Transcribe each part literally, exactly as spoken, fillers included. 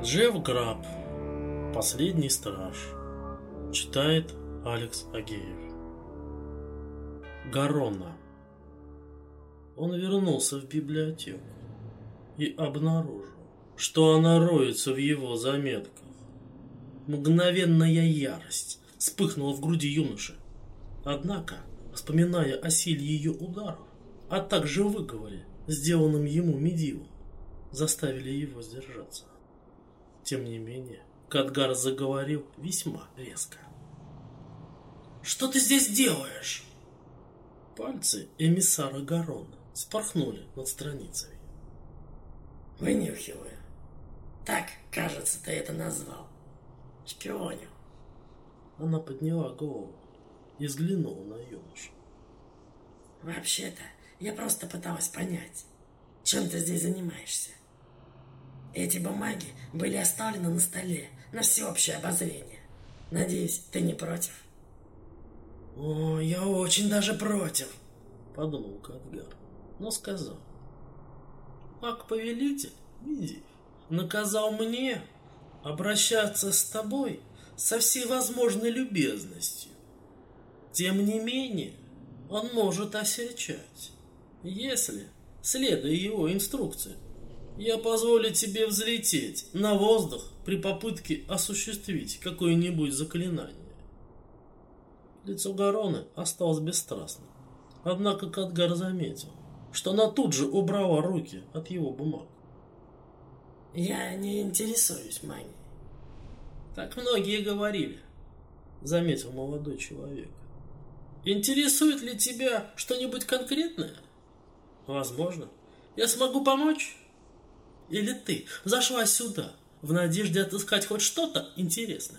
Джефф Граб. Последний страж. Читает Алекс Агеев. Гаронна. Он вернулся в библиотеку и обнаружил, что она роется в его заметках. Мгновенная ярость вспыхнула в груди юноши. Однако, вспоминая о силе ее ударов, а также выговоре, сделанном ему Медиву, заставили его сдержаться. Тем не менее, Кадгар заговорил весьма резко. «Что ты здесь делаешь?» Пальцы эмиссара Гарона спорхнули над страницей. «Вынюхиваю. Так, кажется, ты это назвал. Шпионил». Она подняла голову и взглянула на юношу. «Вообще-то, я просто пыталась понять, чем ты здесь занимаешься. Эти бумаги были оставлены на столе на всеобщее обозрение. Надеюсь, ты не против?» «О, я очень даже против», — подумал Кадгар, но сказал. «Маг-повелитель, Медив, наказал мне обращаться с тобой со всей возможной любезностью. Тем не менее, он может осерчать, если, следуя его инструкциям, я позволю тебе взлететь на воздух при попытке осуществить какое-нибудь заклинание». Лицо Гароны осталось бесстрастным. Однако Кадгар заметил, что она тут же убрала руки от его бумаг. «Я не интересуюсь магией». «Так многие говорили», — заметил молодой человек. «Интересует ли тебя что-нибудь конкретное? Возможно, я смогу помочь? Или ты зашла сюда в надежде отыскать хоть что-то интересное?»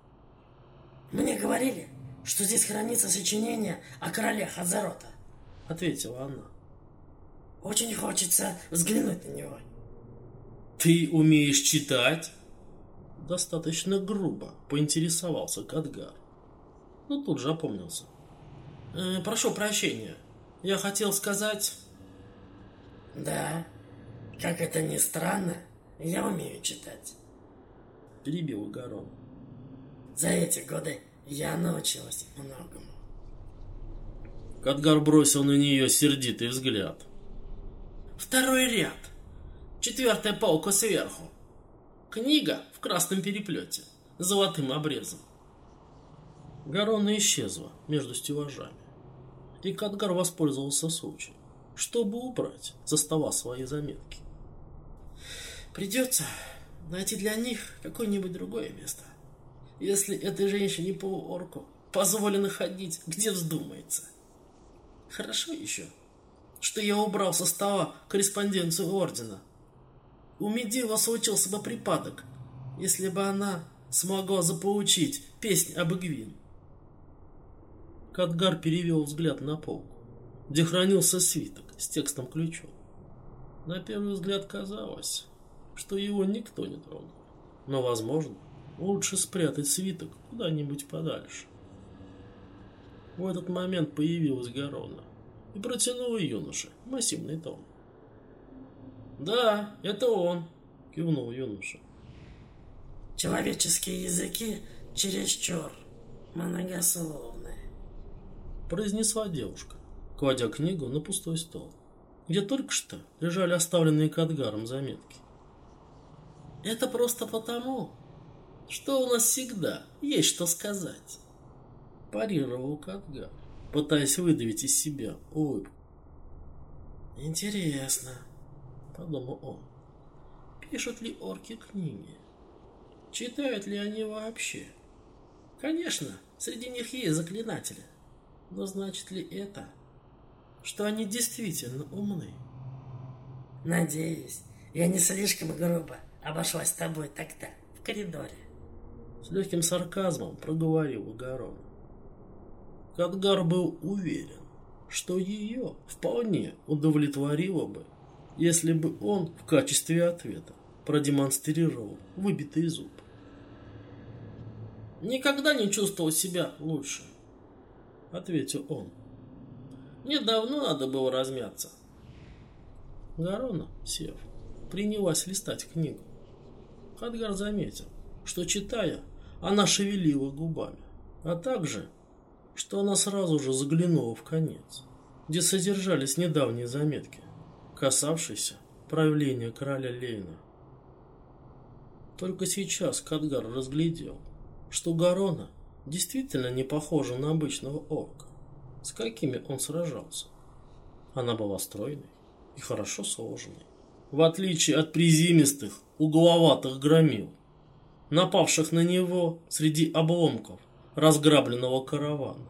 «Мне говорили, что здесь хранится сочинение о короле Хазарота», — ответила она. «Очень хочется взглянуть на него». «Ты умеешь читать?» Достаточно грубо поинтересовался Кадгар, но тут же опомнился. «Э, «Прошу прощения, я хотел сказать...» «Да, как это ни странно, я умею читать», — перебил Гарон. «За эти годы я научилась многому». Кадгар бросил на нее сердитый взгляд. «Второй ряд. Четвертая полка сверху. Книга в красном переплете, с золотым обрезом». Гарона исчезла между стеллажами, и Кадгар воспользовался случаем, чтобы убрать со стола свои заметки. «Придется найти для них какое-нибудь другое место. Если этой женщине-полуорку позволено ходить, где вздумается. Хорошо еще, что я убрал со стола корреспонденцию ордена. У Медива случился бы припадок, если бы она смогла заполучить песнь об Игвин». Кадгар перевел взгляд на полку, где хранился свиток с текстом-ключом. На первый взгляд казалось, что его никто не трогал, но, возможно, лучше спрятать свиток куда-нибудь подальше. В этот момент появилась Гарона и протянула юноше массивный том. «Да, это он», — кивнул юноша. «Человеческие языки чересчур многословны», — произнесла девушка, кладя книгу на пустой стол, где только что лежали оставленные Кадгаром заметки. «Это просто потому, что у нас всегда есть что сказать», — парировал Кадгар, пытаясь выдавить из себя улыбку. «Интересно», — подумал он, — «пишут ли орки книги? Читают ли они вообще? Конечно, среди них есть заклинатели, но значит ли это, что они действительно умны?» «Надеюсь, я не слишком грубо обошлась с тобой тогда в коридоре», — с легким сарказмом проговорил Гарон. Кадгар был уверен, что ее вполне удовлетворило бы, если бы он в качестве ответа продемонстрировал выбитый зуб. «Никогда не чувствовал себя лучше», — ответил он. «Мне давно надо было размяться». Гарона, сев, принялась листать книгу. Хадгар заметил, что, читая, она шевелила губами, а также, что она сразу же заглянула в конец, где содержались недавние заметки, касавшиеся правления короля Лейна. Только сейчас Хадгар разглядел, что Гарона действительно не похожа на обычного орка, с какими он сражался. Она была стройной и хорошо сложенной, в отличие от приземистых, угловатых громил, напавших на него среди обломков разграбленного каравана.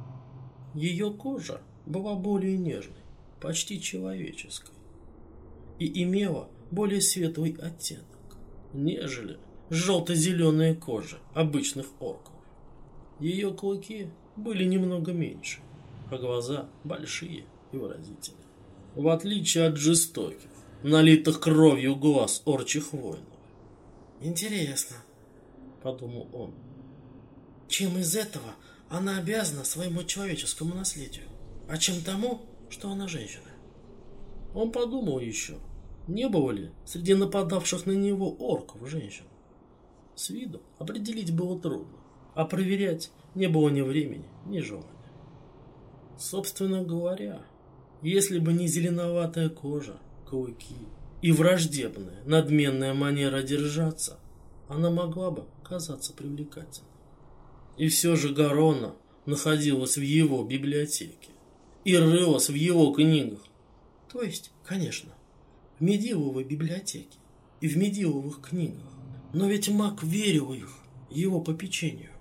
Ее кожа была более нежной, почти человеческой, и имела более светлый оттенок, нежели желто-зеленая кожа обычных орков. Ее клыки были немного меньше, а глаза большие и выразительные, в отличие от жестоких, налитых кровью глаз орчих воинов. «Интересно», — подумал он, — «чем из этого она обязана своему человеческому наследию, а чем тому, что она женщина?» Он подумал еще, не было ли среди нападавших на него орков женщин. С виду определить было трудно, а проверять не было ни времени, ни желания. Собственно говоря, если бы не зеленоватая кожа, клыки и враждебная, надменная манера держаться, она могла бы казаться привлекательной. И все же Гарона находилась в его библиотеке и рылась в его книгах. То есть, конечно, в Медивовой библиотеке и в Медивовых книгах. Но ведь маг верил их, его попечению.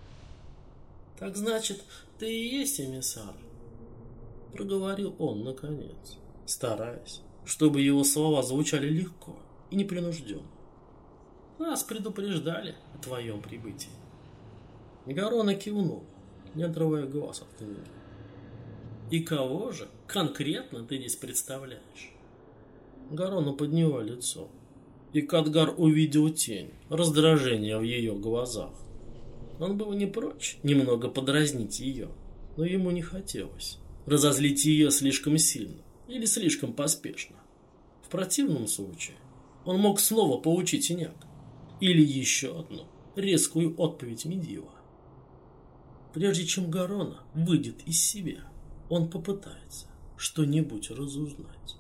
«Так значит, ты и есть эмиссар?» — проговорил он наконец, стараясь, чтобы его слова звучали легко и непринужденно. «Нас предупреждали о твоем прибытии». Гарона кивнул, не отрывая глаз от книги. «И кого же конкретно ты здесь представляешь?» Гарона подняла лицо, и Хадгар увидел тень раздражения в ее глазах. Он был не прочь немного подразнить ее, но ему не хотелось разозлить ее слишком сильно или слишком поспешно. В противном случае он мог снова получить синяк или еще одну резкую отповедь Медива. Прежде чем Гарона выйдет из себя, он попытается что-нибудь разузнать.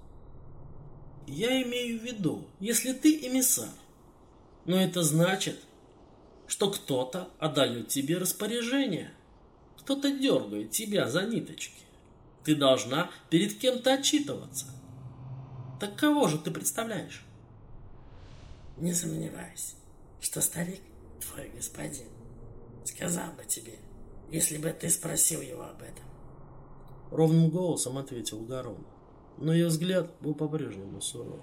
«Я имею в виду, если ты эмиссар, но это значит, что кто-то отдает тебе распоряжение, кто-то дергает тебя за ниточки. Ты должна перед кем-то отчитываться. Так кого же ты представляешь?» «Не сомневаюсь, что старик, твой господин, сказал бы тебе, если бы ты спросил его об этом». Ровным голосом ответил Гарон, но ее взгляд был по-прежнему суров.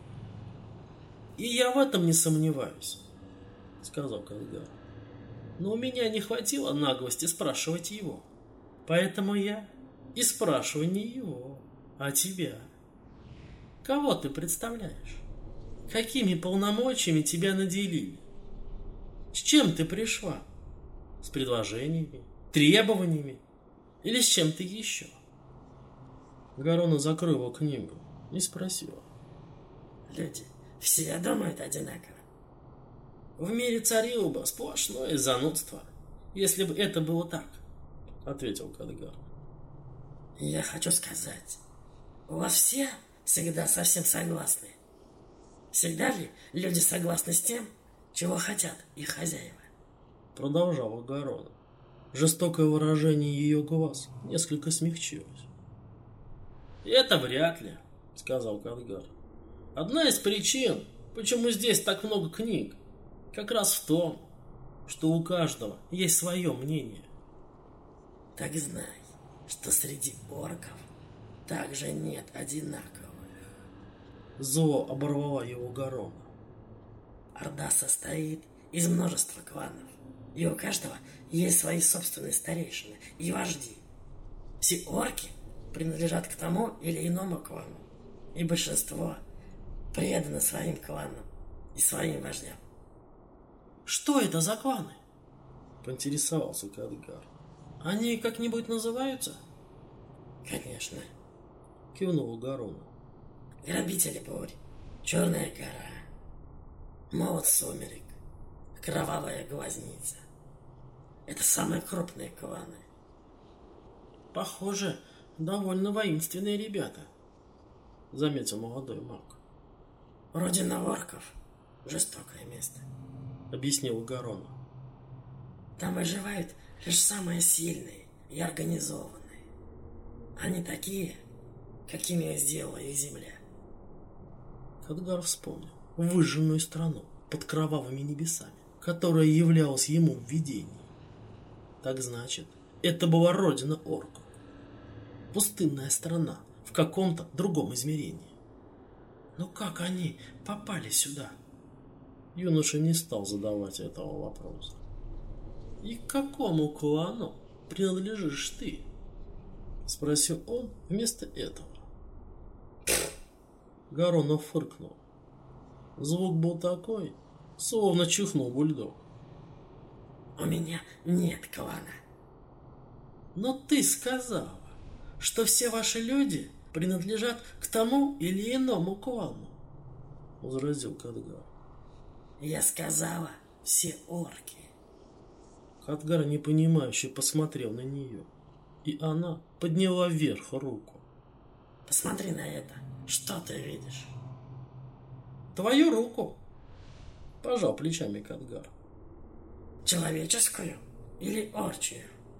«И я в этом не сомневаюсь», — сказал Хадгар. «Но у меня не хватило наглости спрашивать его, поэтому я и спрашиваю не его, а тебя. Кого ты представляешь? Какими полномочиями тебя наделили? С чем ты пришла? С предложениями, требованиями или с чем-то еще?» Гарона закрыла книгу и спросила. «Люди все думают одинаково?» «В мире царило бы сплошное занудство, если бы это было так», — ответил Хадгар. «Я хочу сказать, у вас все всегда совсем согласны? Всегда ли люди согласны с тем, чего хотят их хозяева?» Продолжала Гарона. Жестокое выражение ее глаз несколько смягчилось. «Это вряд ли», — сказал Хадгар. «Одна из причин, почему здесь так много книг, как раз в том, что у каждого есть свое мнение». «Так знай, что среди орков также нет одинаковых». Зло оборвала его Гарона. «Орда состоит из множества кланов, и у каждого есть свои собственные старейшины и вожди. Все орки принадлежат к тому или иному клану, и большинство предано своим кланам и своим вождям». «Что это за кланы?» — поинтересовался Хадгар. «Они как-нибудь называются?» «Конечно», — кивнула Гарона. «Грабители бурь, Черная гора, Молот сумерек, кровавая глазница. Это самые крупные кланы. Похоже, довольно воинственные ребята, заметил молодой маг. Родина орков — жестокое место, объяснил Гарона. Там выживают лишь самые сильные и организованные. Они такие, какими их сделала их земля. Khadgar вспомнил выжженную страну под кровавыми небесами, которая являлась ему в видении. Так значит, это была родина орков. Пустынная страна в каком-то другом измерении. Но как они попали сюда? Юноша не стал задавать этого вопроса. «И к какому клану принадлежишь ты?» Спросил он вместо этого. Гаронов фыркнул. Звук был такой, словно чихнул бульдог. У меня нет клана. Но ты сказала, что все ваши люди принадлежат к тому или иному клану, возразил Khadgar. Я сказала, все орки. Khadgar непонимающе посмотрел на нее, и она подняла вверх руку. Посмотри на это. Что ты видишь? Твою руку, пожал плечами Khadgar. Человеческую или орчью?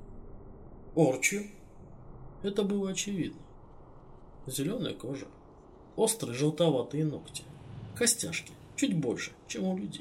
Орчью. Это было очевидно. Зеленая кожа, острые желтоватые ногти, костяшки чуть больше, чем у людей.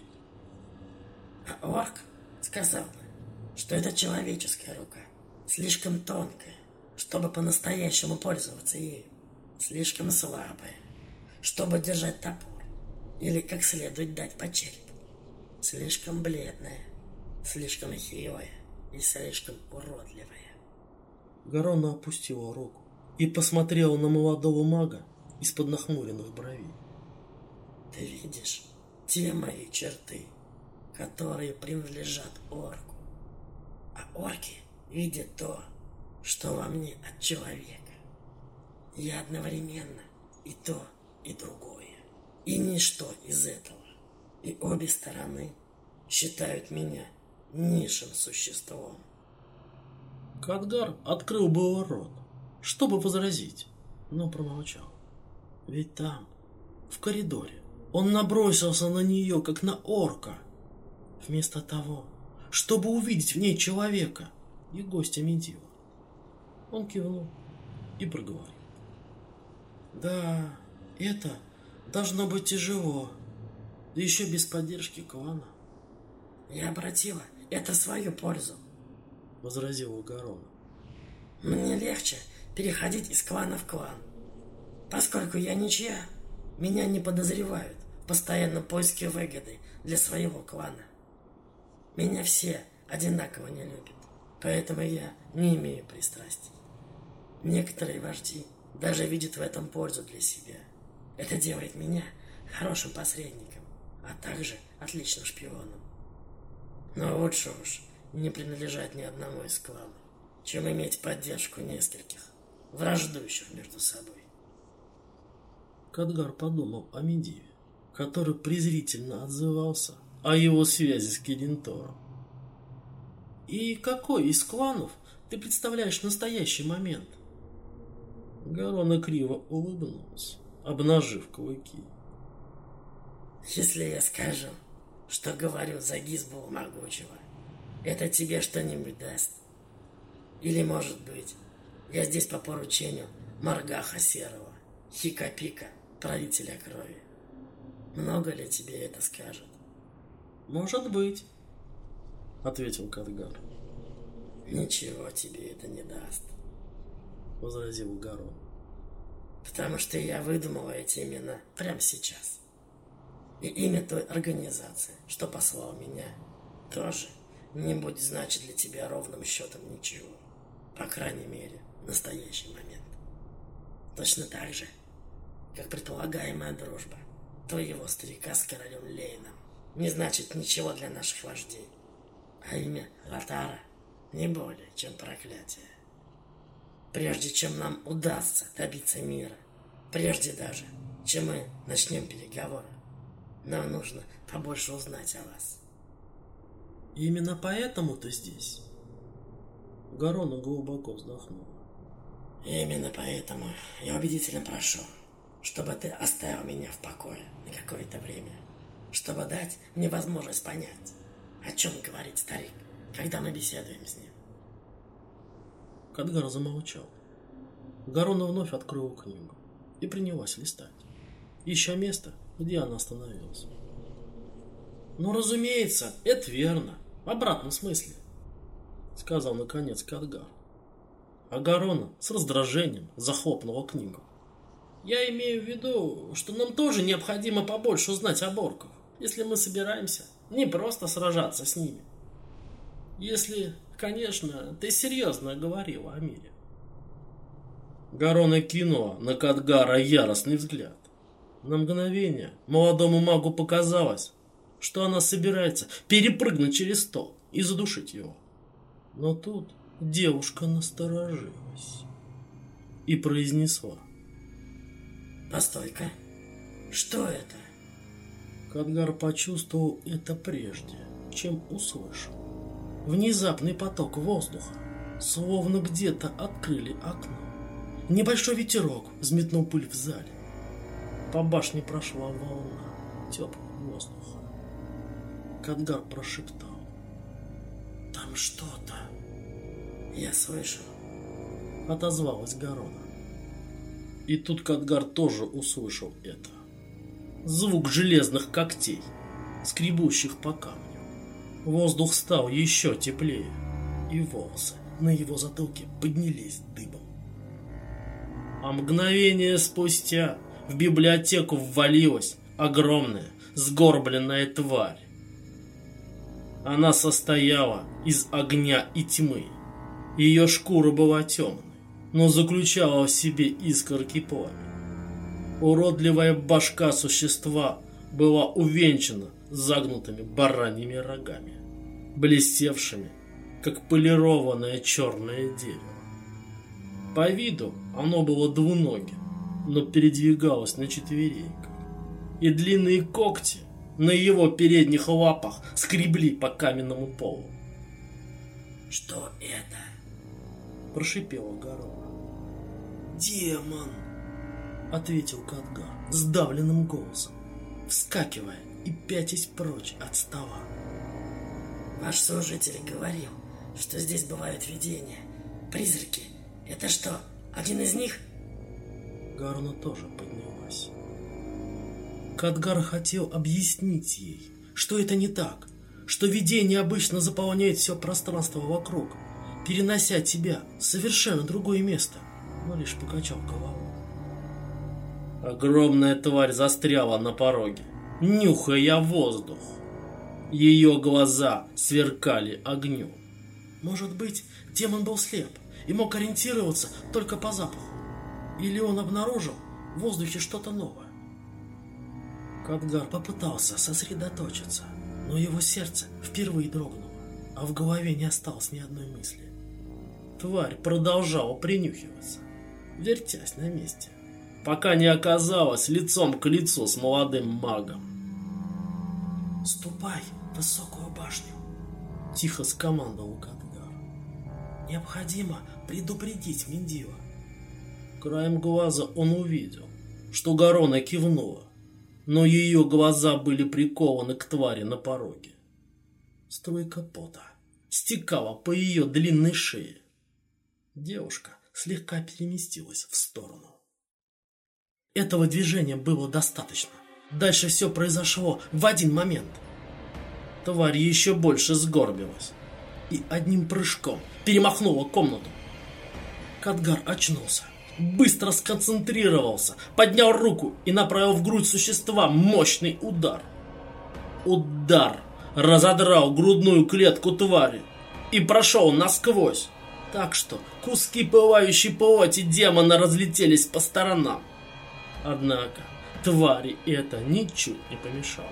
А орк сказал бы, что это человеческая рука, слишком тонкая, чтобы по-настоящему пользоваться ею, слишком слабая, чтобы держать топор или как следует дать по черепу, слишком бледная, слишком хилая и слишком уродливая. Гарона опустила руку и посмотрела на молодого мага из-под нахмуренных бровей. Ты видишь те мои черты, которые принадлежат орку, а орки видят то, что во мне от человека. Я одновременно и то, и другое, и ничто из этого, и обе стороны считают меня низшим существом. Khadgar открыл было рот, чтобы возразить, но промолчал. Ведь там, в коридоре, он набросился на нее, как на орка, вместо того, чтобы увидеть в ней человека и гостя Медива. Он кивнул и проговорил. Да, это должно быть тяжело, да еще без поддержки клана. Я обратила это в свою пользу, возразил Гарона. Мне легче переходить из клана в клан. Поскольку я ничья, меня не подозревают в постоянном поиске выгоды для своего клана. Меня все одинаково не любят, поэтому я не имею пристрастий. Некоторые вожди даже видят в этом пользу для себя. Это делает меня хорошим посредником, а также отличным шпионом. Но лучше уж не принадлежать ни одному из кланов, чем иметь поддержку нескольких, враждующих между собой. Khadgar подумал о Медиве, который презрительно отзывался о его связи с Кединтором. И какой из кланов ты представляешь в настоящий момент? Гарона криво улыбнулся, обнажив клыки. Если я скажу, что говорю за Гизбу Могучего, это тебе что-нибудь даст? Или, может быть, я здесь по поручению Маргаха Серого, Хика-Пика, правителя крови. Много ли тебе это скажет? Может быть, ответил Khadgar. Ничего тебе это не даст, возразил Гарон. Потому что я выдумала эти имена прямо сейчас. И имя той организации, что послал меня, тоже не будет значить для тебя ровным счетом ничего. По крайней мере, в настоящий момент. Точно так же, как предполагаемая дружба твоего старика с королем Лейном не значит ничего для наших вождей. А имя Латара не более, чем проклятие. Прежде чем нам удастся добиться мира, прежде даже, чем мы начнем переговоры, нам нужно побольше узнать о вас. Именно поэтому ты здесь? Гарона глубоко вздохнула. Именно поэтому я убедительно прошу, чтобы ты оставил меня в покое на какое-то время, чтобы дать мне возможность понять, о чем говорит старик, когда мы беседуем с ним. Кадгар замолчал. Гарона вновь открыла книгу и принялась листать, ища место, где она остановилась. «Ну, разумеется, это верно, в обратном смысле», — сказал наконец Кадгар. А Гарона с раздражением захлопнула книгу. «Я имею в виду, что нам тоже необходимо побольше узнать о Борках, если мы собираемся не просто сражаться с ними. Если, конечно, ты серьезно говорила о мире». Гарона кинула на Кадгара яростный взгляд. На мгновение молодому магу показалось, что она собирается перепрыгнуть через стол и задушить его. Но тут девушка насторожилась и произнесла: «Постой-ка, что это?» Кадгар почувствовал это прежде, чем услышал. Внезапный поток воздуха, словно где-то открыли окно. Небольшой ветерок взметнул пыль в зале. По башне прошла волна теплого воздуха. Кадгар прошептал: «Там что-то». «Я слышу», — отозвалась Гарона. И тут Кадгар тоже услышал это. Звук железных когтей, скребущих по камню. Воздух стал еще теплее, и волосы на его затылке поднялись дыбом. А мгновение спустя в библиотеку ввалилась огромная сгорбленная тварь. Она состояла из огня и тьмы. Ее шкура была темной, но заключала в себе искорки пламени. Уродливая башка существа была увенчана загнутыми бараньими рогами, блестевшими, как полированное черное дерево. По виду оно было двуногим, но передвигалось на четвереньках, и длинные когти на его передних лапах скребли по каменному полу. «Что это?» — прошипела Гарона. «Демон!» — ответил Кадгар сдавленным голосом, вскакивая и пятясь прочь от стола. «Ваш служитель говорил, что здесь бывают видения, призраки. Это что, один из них?» Гарона тоже поднялась. Кадгар хотел объяснить ей, что это не так, что видение обычно заполняет все пространство вокруг, перенося тебя в совершенно другое место, но лишь покачал головой. Огромная тварь застряла на пороге, нюхая воздух. Ее глаза сверкали огнем. Может быть, демон был слеп и мог ориентироваться только по запаху. Или он обнаружил в воздухе что-то новое. Кадгар попытался сосредоточиться, но его сердце впервые дрогнуло, а в голове не осталось ни одной мысли. Тварь продолжала принюхиваться, вертясь на месте, пока не оказалась лицом к лицу с молодым магом. «Ступай в высокую башню», — тихо скомандовал Кадгар. «Необходимо предупредить Миндива». Краем глаза он увидел, что Гарона кивнула, но ее глаза были прикованы к твари на пороге. Струйка пота стекала по ее длинной шее. Девушка слегка переместилась в сторону. Этого движения было достаточно. Дальше все произошло в один момент. Тварь еще больше сгорбилась и одним прыжком перемахнула комнату. Кадгар очнулся, быстро сконцентрировался, поднял руку и направил в грудь существа мощный удар. Удар разодрал грудную клетку твари и прошел насквозь, так что куски пылающей плоти демона разлетелись по сторонам. Однако твари это ничуть не помешало.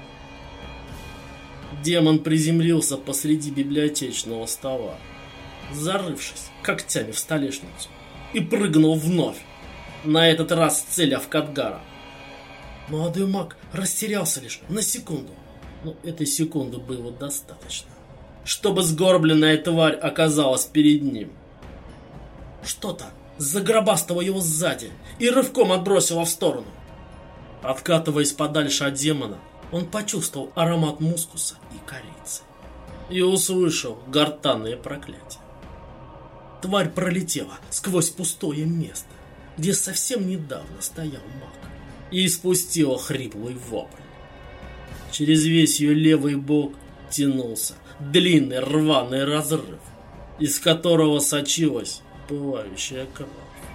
Демон приземлился посреди библиотечного стола, зарывшись когтями в столешницу, и прыгнул вновь, на этот раз целя в Кадгара. Молодой маг растерялся лишь на секунду, но этой секунды было достаточно. чтобы сгорбленная тварь оказалась перед ним. Что-то загробастало его сзади и рывком отбросило в сторону. Откатываясь подальше от демона, он почувствовал аромат мускуса и корицы и услышал гортанное проклятие. Тварь пролетела сквозь пустое место, где совсем недавно стоял маг, и испустила хриплый вопль. Через весь ее левый бок тянулся длинный рваный разрыв, из которого сочилась пылающая кровь.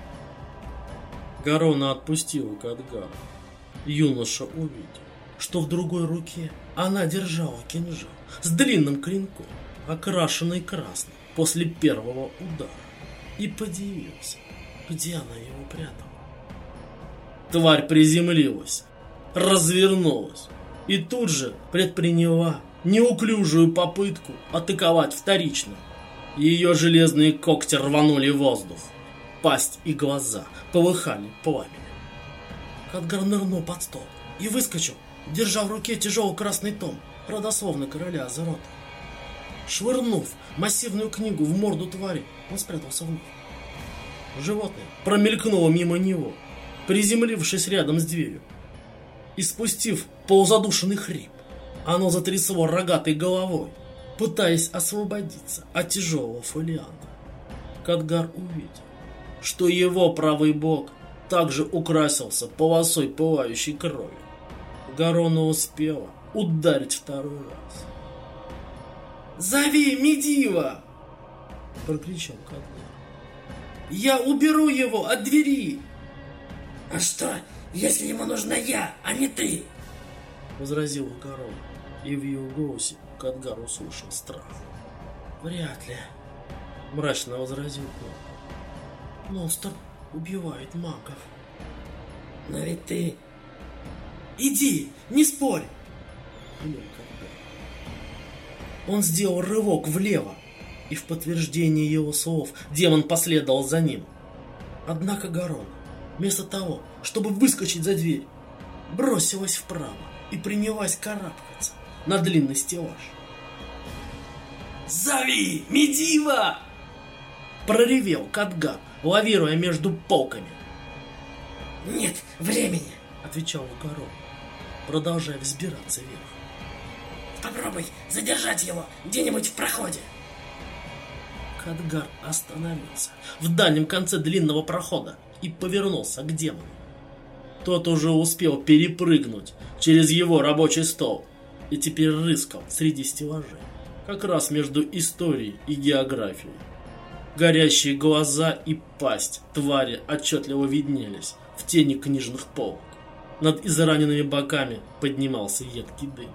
Гарона отпустила Кадгара. Юноша увидел, что в другой руке она держала кинжал с длинным клинком, окрашенный красным после первого удара, и подивился, где она его прятала. Тварь приземлилась, развернулась и тут же предприняла неуклюжую попытку атаковать вторично. Ее железные когти рванули воздух, пасть и глаза полыхали пламенем. Кадгар нырнул под стол и выскочил, держа в руке тяжелый красный том, родословно короля Азерота. Швырнув массивную книгу в морду твари, он спрятался вновь. Животное промелькнуло мимо него, приземлившись рядом с дверью, и спустив полузадушенный хрип, оно затрясло рогатой головой, пытаясь освободиться от тяжелого фолианта. Кадгар увидел, что его правый бок также украсился полосой пылающей крови. Гарона успела ударить второй раз. «Зови Медива!» — прокричал Кадгар. «Я уберу его от двери!» «А что, если ему нужна я, а не ты?» — возразил Гарон, и в ее голосе Кадгар услышал страх. «Вряд ли», — мрачно возразил он. «Монстр убивает магов». «Но ведь ты...» «Иди, не спорь!» — велел Кадгар. Он сделал рывок влево, и в подтверждение его слов демон последовал за ним. Однако Гарон, вместо того, чтобы выскочить за дверь, бросилась вправо и принялась карабкаться на длинный стеллаж. «Зови Медива!» — проревел Кадгар, лавируя между полками. «Нет времени!» — отвечал Гарон, продолжая взбираться вверх. «Попробуй задержать его где-нибудь в проходе!» Кадгар остановился в дальнем конце длинного прохода и повернулся к демону. Тот уже успел перепрыгнуть через его рабочий стол и теперь рыскал среди стеллажей, как раз между историей и географией. Горящие глаза и пасть твари отчетливо виднелись в тени книжных полок. Над израненными боками поднимался едкий дым.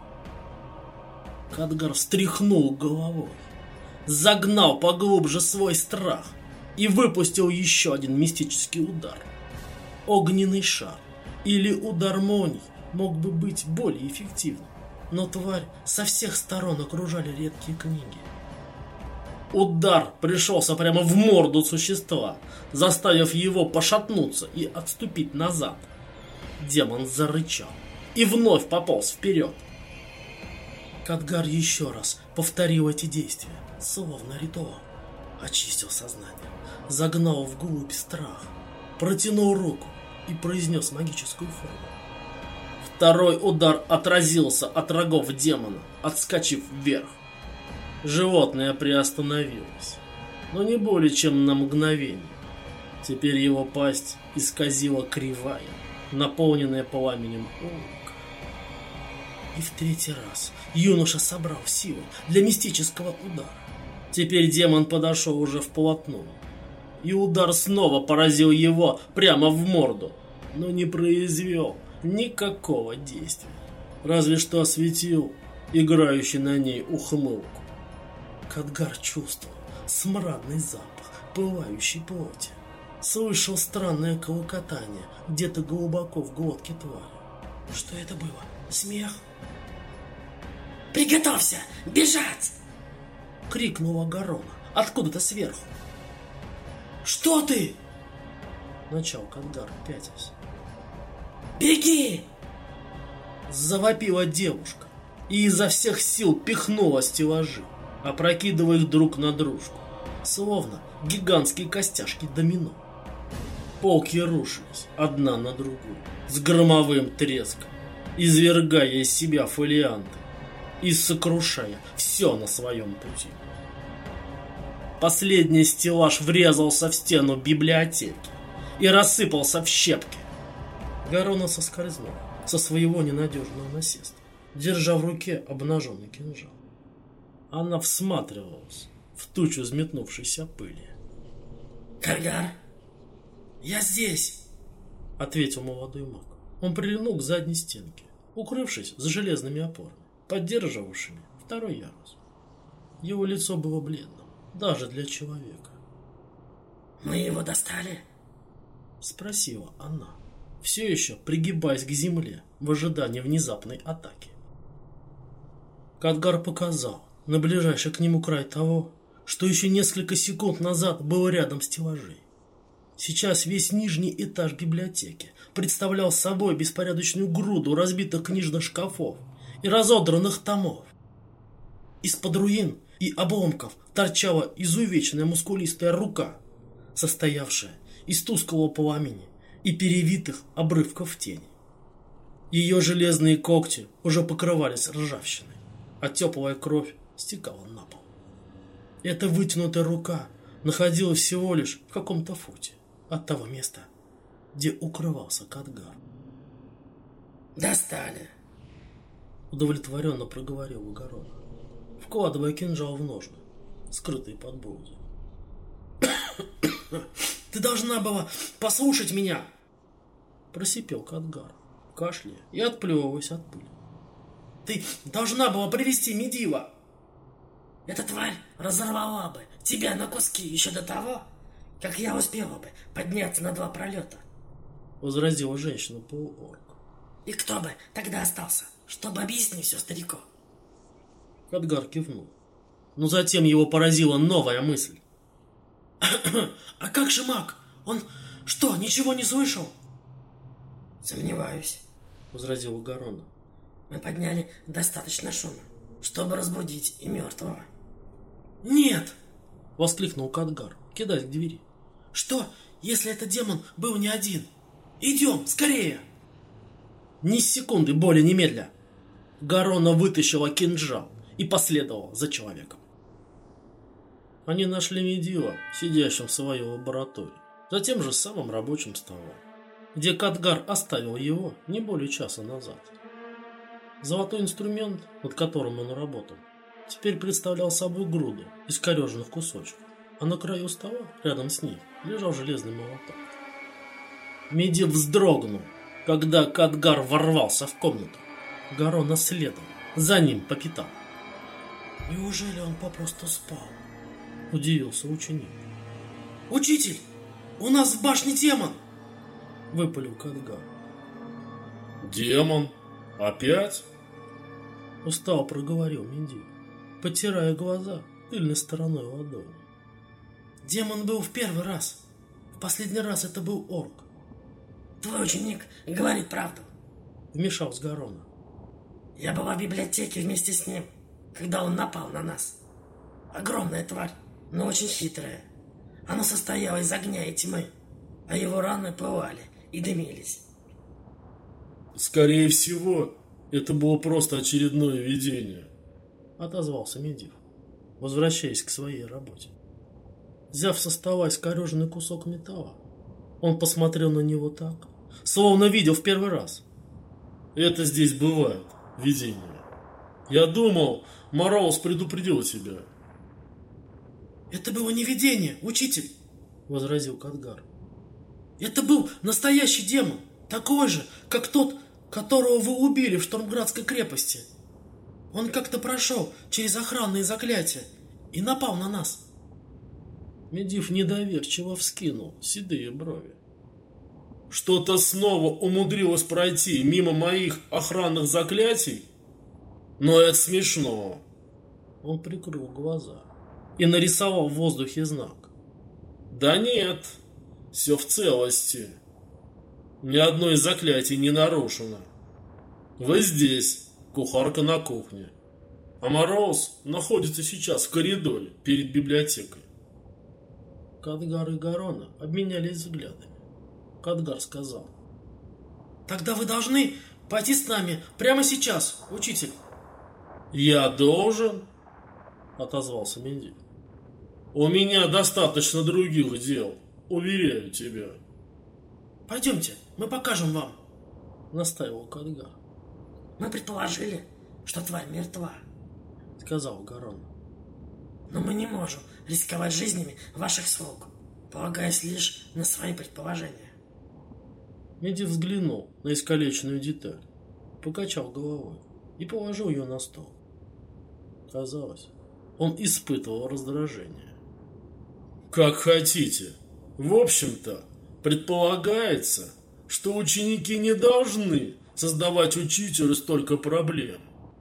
Кадгар встряхнул головой, загнал поглубже свой страх и выпустил еще один мистический удар. Огненный шар или удар молний мог бы быть более эффективным, но тварь со всех сторон окружали редкие книги. Удар пришелся прямо в морду существа, заставив его пошатнуться и отступить назад. Демон зарычал и вновь пополз вперед. Кадгар еще раз повторил эти действия, словно ритуал. Очистил сознание, загнал вглубь страх, протянул руку и произнес магическую форму. Второй удар отразился от рогов демона, отскочив вверх. Животное приостановилось, но не более чем на мгновение. Теперь его пасть исказила кривая, наполненная пламенем улыбка. И в третий раз юноша собрал силы для мистического удара. Теперь демон подошел уже вплотную, и удар снова поразил его прямо в морду, но не произвел никакого действия, разве что осветил играющий на ней ухмылку. Кадгар чувствовал смрадный запах пылающей плоти, слышал странное колокотание где-то глубоко в глотке твари. Что это было? Смех? «Приготовься! Бежать!» — крикнула Гарона откуда-то сверху. «Что ты?» — начал Кадгар, пятясь. «Беги!» — завопила девушка и изо всех сил пихнула стеллажи. опрокидывая их друг на дружку, словно гигантские костяшки домино. Полки рушились одна на другую с громовым треском, извергая из себя фолианты и сокрушая все на своем пути. Последний стеллаж врезался в стену библиотеки и рассыпался в щепки. Гарона соскользнула со своего ненадежного насеста, держа в руке обнаженный кинжал. Она всматривалась в тучу взметнувшейся пыли. «Кадгар, я здесь!» — ответил молодой маг. Он прильнул к задней стенке, укрывшись за железными опорами, поддерживавшими второй ярус. Его лицо было бледным, даже для человека. «Мы его достали?» — спросила она, все еще пригибаясь к земле в ожидании внезапной атаки. Кадгар показал на ближайший к нему край того, что еще несколько секунд назад было рядом с стеллажей. Сейчас весь нижний этаж библиотеки представлял собой беспорядочную груду разбитых книжных шкафов и разодранных томов. Из-под руин и обломков торчала изувеченная мускулистая рука, состоявшая из тусклого пламени и перевитых обрывков тени. Ее железные когти уже покрывались ржавчиной, а теплая кровь стекала на пол. Эта вытянутая рука находилась всего лишь в каком-то футе от того места, где укрывался Кадгар. «Достали!» — удовлетворенно проговорил Гарон, вкладывая кинжал в ножны, скрытые под броузом. «Ты должна была послушать меня!» — просипел Кадгар, кашляя и отплевываясь от пыли. «Ты должна была привести Медива!» «Эта тварь разорвала бы тебя на куски еще до того, как я успела бы подняться на два пролета!» — возразила женщина-полуорк. «И кто бы тогда остался, чтобы объяснить все старику?» Кадгар кивнул, но затем его поразила новая мысль. «А как же маг? Он что, ничего не слышал?» «Сомневаюсь», — возразила Гарона. «Мы подняли достаточно шума, чтобы разбудить и мертвого». «Нет!» — воскликнул Кадгар, кидаясь к двери. «Что, если этот демон был не один? Идем, скорее!» Ни секунды более немедля. Гарона вытащила кинжал и последовала за человеком. Они нашли Медива, сидящим в своей лаборатории, за тем же самым рабочим столом, где Кадгар оставил его не более часа назад. Золотой инструмент, над которым он работал, теперь представлял собой груду искореженных кусочков, а на краю стола, рядом с ней, лежал железный молоток. Медив вздрогнул, когда Кадгар ворвался в комнату. Гарона следовал за ним по пятам. «Неужели он попросту спал?» — удивился ученик. «Учитель, у нас в башне демон!» — выпалил Кадгар. «Демон? Опять?» — устало проговорил Медив, потирая глаза тыльной стороной ладони. «Демон был в первый раз. В последний раз это был орк». «Твой ученик говорит правду», — вмешался Гарона. «Я была в библиотеке вместе с ним, когда он напал на нас. Огромная тварь, но очень хитрая. Она состояла из огня и тьмы, а его раны пылали и дымились». «Скорее всего, это было просто очередное видение», — отозвался Медив, возвращаясь к своей работе. Взяв со стола искореженный кусок металла, он посмотрел на него так, словно видел в первый раз. «Это здесь бывает, видение. Я думал, Мороз предупредил тебя». «Это было не видение, учитель», — возразил Кадгар. «Это был настоящий демон, такой же, как тот, которого вы убили в Штормградской крепости. Он как-то прошел через охранные заклятия и напал на нас». Медив недоверчиво вскинул седые брови. «Что-то снова умудрилось пройти мимо моих охранных заклятий? Но это смешно». Он прикрыл глаза и нарисовал в воздухе знак. «Да нет, все в целости. Ни одно из заклятий не нарушено. Вы здесь, кухарка на кухне. а Мороз находится сейчас в коридоре перед библиотекой. Кадгар и Гарона обменялись взглядами. Кадгар сказал: «Тогда вы должны пойти с нами прямо сейчас, учитель». «Я должен?» — отозвался Медивh. «У меня достаточно других дел, уверяю тебя». «Пойдемте, мы покажем вам», — настаивал Кадгар. Мы предположили, что тварь мертва, — сказал Гарон. Но мы не можем рисковать жизнями ваших слуг, полагаясь лишь на свои предположения. Медивh взглянул на искалеченную деталь, покачал головой и положил ее на стол. Казалось, он испытывал раздражение. «Как хотите. В общем-то, предполагается, что ученики не должны создавать учителю столько проблем».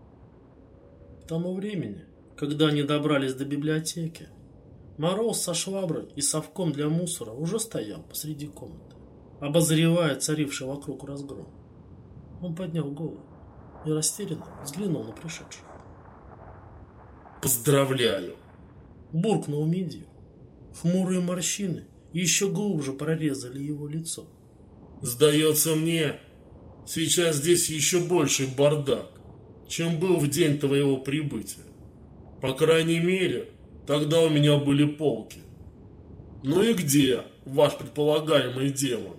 К тому времени, когда они добрались до библиотеки, Мороз со шваброй и совком для мусора уже стоял посреди комнаты, обозревая царивший вокруг разгром. Он поднял голову и растерянно взглянул на пришедших. «Поздравляю!» — буркнул Медивh. Хмурые морщины еще глубже прорезали его лицо. «Сдается мне, сейчас здесь еще больший бардак, чем был в день твоего прибытия. По крайней мере, тогда у меня были полки. Ну и где ваш предполагаемый демон?»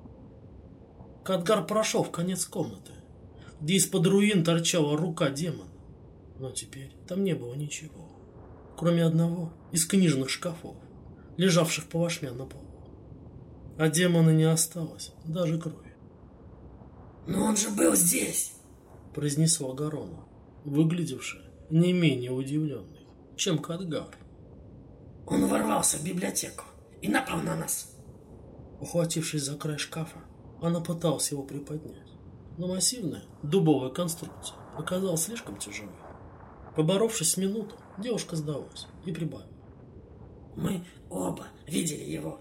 Кадгар прошел в конец комнаты, где из-под руин торчала рука демона. Но теперь там не было ничего, кроме одного из книжных шкафов, лежавших плашмя на полу. А демона не осталось даже крови. «Но он же был здесь!» — произнесла Гарона, выглядевшая не менее удивленной, чем Кадгар. «Он ворвался в библиотеку и напал на нас!» Ухватившись за край шкафа, она пыталась его приподнять, но массивная дубовая конструкция оказалась слишком тяжелой. Поборовшись с минуту, девушка сдалась и прибавила: «Мы оба видели его».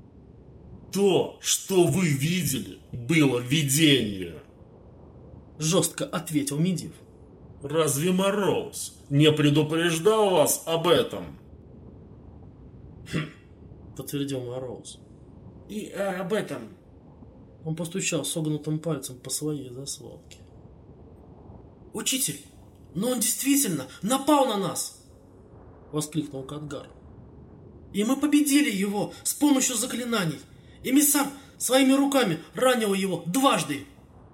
«То, что вы видели, было видение», — жестко ответил Медивh. «Разве Мороз не предупреждал вас об этом?» «Хм», — подтвердил Мороз. «И а, об этом...» Он постучал согнутым пальцем по своей заслонке. «Учитель, но он действительно напал на нас!» — воскликнул Кадгар. «И мы победили его с помощью заклинаний. И Мисар своими руками ранил его дважды!»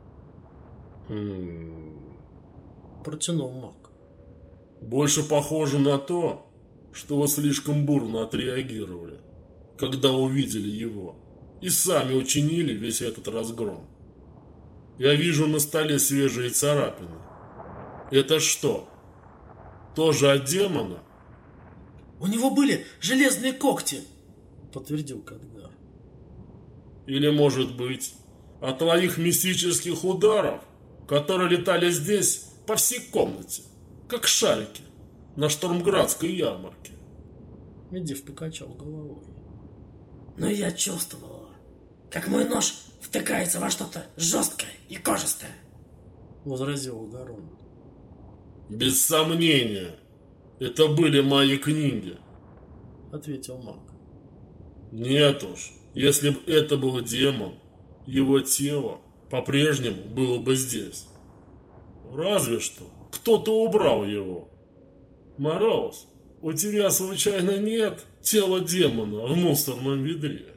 Хм... Протянул маг. «Больше похоже на то, что вы слишком бурно отреагировали, когда увидели его, и сами учинили весь этот разгром. Я вижу на столе свежие царапины. Это что, тоже от демона?» «У него были железные когти!» — подтвердил Кадгар. «Или, может быть, от твоих мистических ударов, которые летали здесь по всей комнате, как шарики на Штормградской ярмарке?» Медивh покачал головой. «Но я чувствовала, как мой нож втыкается во что-то жесткое и кожистое», — возразил Гарон. «Без сомнения, это были мои книги», — ответил маг. «Нет уж, если бы это был демон, его тело по-прежнему было бы здесь. Разве что кто-то убрал его. Мороз, у тебя случайно нет тела демона в мусорном ведре?»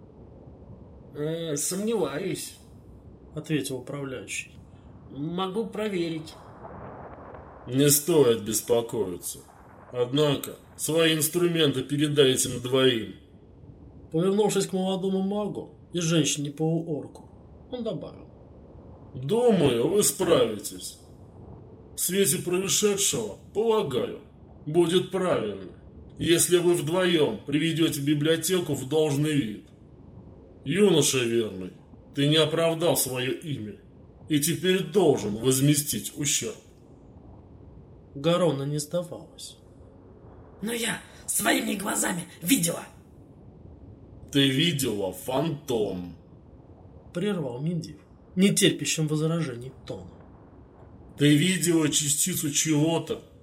э, «Сомневаюсь», — ответил управляющий. «Могу проверить». «Не стоит беспокоиться. Однако свои инструменты передай этим двоим». Повернувшись к молодому магу и женщине-полуорку, он добавил: «Думаю, вы справитесь. В свете происшедшего, полагаю, будет правильно, если вы вдвоем приведете библиотеку в должный вид. Юноша верный, ты не оправдал свое имя и теперь должен возместить ущерб». Гарона не сдавалась. «Но я своими глазами видела». «Ты видела фантом», — прервал Медивh, нетерпящим возражений тоном. «Ты видела частицу чего-то,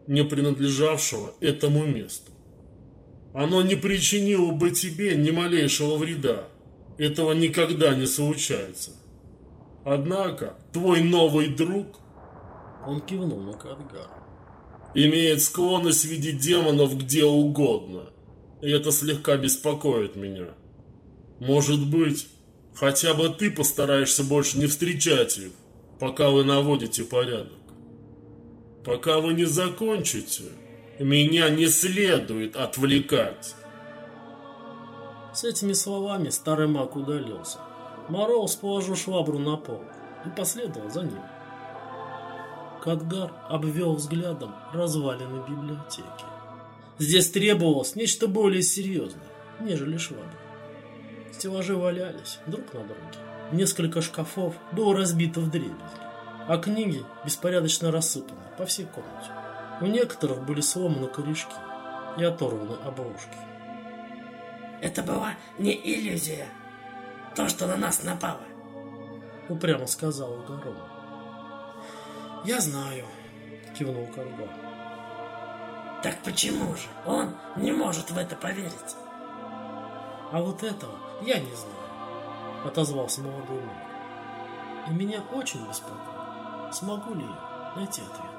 не принадлежавшего этому месту. Оно не причинило бы тебе ни малейшего вреда. Этого никогда не случается. Однако твой новый друг, Он кивнул на Кадгар, имеет склонность видеть демонов где угодно. И это слегка беспокоит меня. Может быть, хотя бы ты постараешься больше не встречать их, пока вы наводите порядок. Пока вы не закончите, меня не следует отвлекать. С этими словами старый маг удалился. Мороз положил швабру на пол и последовал за ним. Кадгар обвел взглядом развалины библиотеки. Здесь требовалось нечто более серьезное, нежели швабра. Стеллажи валялись друг на друге. Несколько шкафов было разбито вдребезги, а книги беспорядочно рассыпаны по всей комнате. У некоторых были сломаны корешки и оторваны обложки. Это была не иллюзия. То, что на нас напало. Упрямо сказал Гарон. «Я знаю», — кивнул Кадгар. Так почему же он не может в это поверить? «А вот этого я не знаю», — отозвался молодой маг. «И меня очень беспокоит, смогу ли я найти ответ».